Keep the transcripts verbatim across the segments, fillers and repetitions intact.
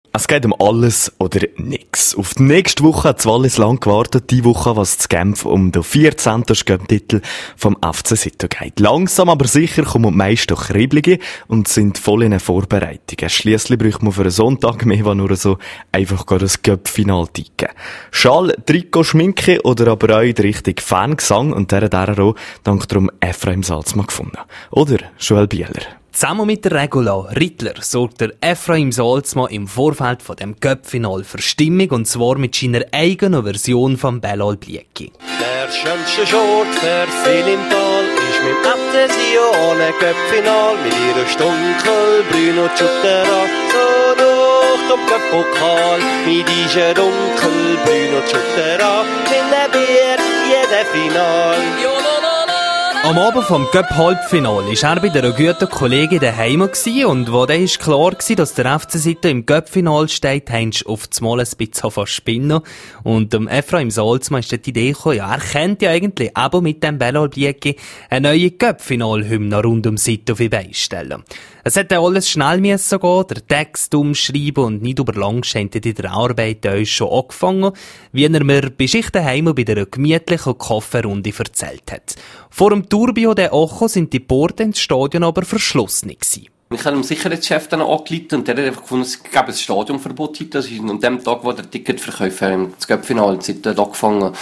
Es geht um alles oder nix. Auf die nächste Woche hat Wallis lang gewartet. Die Woche, was zu Genf um den vierzehnten Göpp-Titel vom F C Sito geht. Langsam aber sicher kommen die meisten Kribblige und sind voll in den Vorbereitungen. Schliesslich braucht man für einen Sonntag mehr, als nur so einfach das Göpp-Final ticken. Schal, Trikot, Schminke oder aber auch der richtige Fangesang und der hat er auch dank darum Ephraim Salzmann gefunden. Oder Joel Bieler. Zusammen mit der Regula Rittler sorgt der Ephraim Salzmann im Vorfeld von dem Göpp-Final für Stimmung, und zwar mit seiner eigenen Version von Belal Blieki. Der schönste Schort für viel im Tal ist mit F C Sion ohne Göpp-Final mit ihrer Stunkel Bruno Ciuttera. So durch den Göpp-Pokal mit dieser dunkel Bruno Ciuttera gewinnen wir jedes Final. Am Abend vom Göpp-Halbfinale war er bei einer guten Kollegin daheim und wo dann klar war, dass der F C Sito im Göpp-Final steht, haben sie auf das Mal ein bisschen fast spinnen. Und dem Ephraim Salzmann ist die Idee gekommen, ja, er könnte ja eigentlich eben mit dem Belal Blieki eine neue Göpp-Final-Hymne rund um Sito beistellen. Es hätte alles schnell müssen gehen, der Text umschreiben und nicht über lang scheint die Arbeit uns schon angefangen, wie er mir bei sich daheim bei einer gemütlichen Kaffeerunde erzählt hat. Vor dem Tourbillon der Ocho sind die Porten ins Stadion aber verschlossen gewesen. Ich habe dem Sicherheitschef dann angeleitet und der hat einfach gefunden, es gäbe ein Stadionverbot heute. Das ist an dem Tag, wo der Ticketverkäufer im Göpp-Final angefangen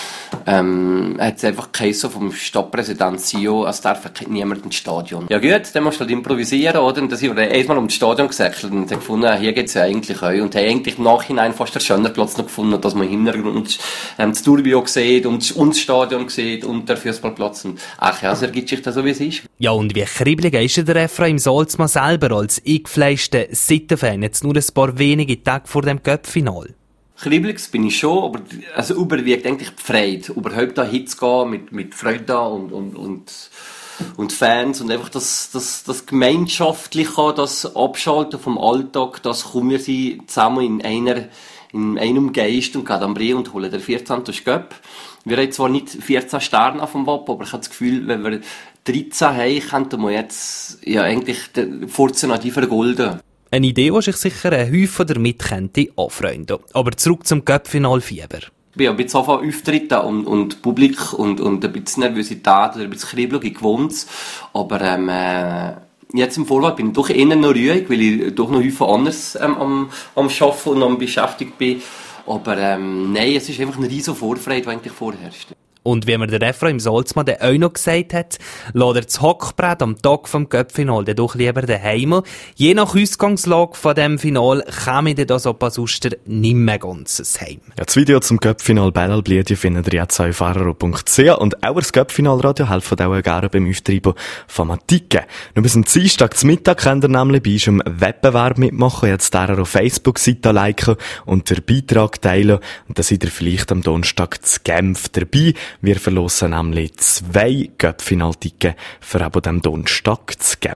ähm, hat es einfach geheißen vom Stadtpräsident Sio, es darf niemand ins Stadion. Ja gut, dann musst du halt improvisieren, oder? Und dann sind wir einmal um das Stadion gesäckelt und haben gefunden, hier geht's ja eigentlich auch. Und haben eigentlich im Nachhinein fast einen schönen Platz noch gefunden, dass man im Hintergrund ähm, das Tourbillon sieht und, und das Stadion sieht und der Fußballplatz. Und ach ja, es ergibt sich das so, wie es ist. Ja, und wie kribbelig ist der Ephraim Salzmann selber als eingefleischter Sito-Fan jetzt nur ein paar wenige Tage vor dem Göpp-Final? Kribbelig bin ich schon, aber also überwiegt eigentlich die Freude, überhaupt da hinzugehen mit, mit Freude da und, und, und, und Fans und einfach das, das, das Gemeinschaftliche, das Abschalten vom Alltag, das kommen wir sie zusammen in einer, in einem Geist und gehen am Brie und holen den vierzehnten Göpp. Wir haben zwar nicht vierzehn Sterne auf dem Wappen, aber ich habe das Gefühl, wenn wir dreizehn haben, könnten wir jetzt ja eigentlich den Furzen an die vergolden. Eine Idee, die sich sicher ein Häufer damit könnte anfreunden. Aber zurück zum Göpp-Final-Fieber. Ich bin ein bisschen anfangen auftreten und, und Publik und, und ein bisschen Nervosität oder ein bisschen Kribbelig gewohnt. Aber ähm, äh, jetzt im Vorfeld bin ich doch eher noch ruhig, weil ich doch noch häufig anders ähm, am, am Arbeiten und am beschäftigt bin. Aber ähm, nein, es ist einfach eine riesige Vorfreude, die eigentlich vorherrscht. Und wie mir der Ephraim Salzmann dann auch noch gesagt hat, lässt er das Hockbrett am Tag vom Göpp-Final dann doch lieber daheim. Je nach Ausgangslage von dem Final käme dann das Opasuster nicht mehr ganzes heim. Ja, das Video zum Göpp-Final Belal Blieki findet ihr jetzt auf fahrer punkt c h und auch das Göpp-Final-Radio helfen auch gerne beim Auftreiben von Matiken. Nur bis am Dienstag zum Mittag könnt ihr nämlich bei unserem Wettbewerb mitmachen, jetzt der auf Facebook-Seite liken und den Beitrag teilen und dann seid ihr vielleicht am Donnerstag zu Genf dabei. Wir verlosen nämlich zwei Göpp-Final-Tickets für eben dem Donnerstag zu Genf.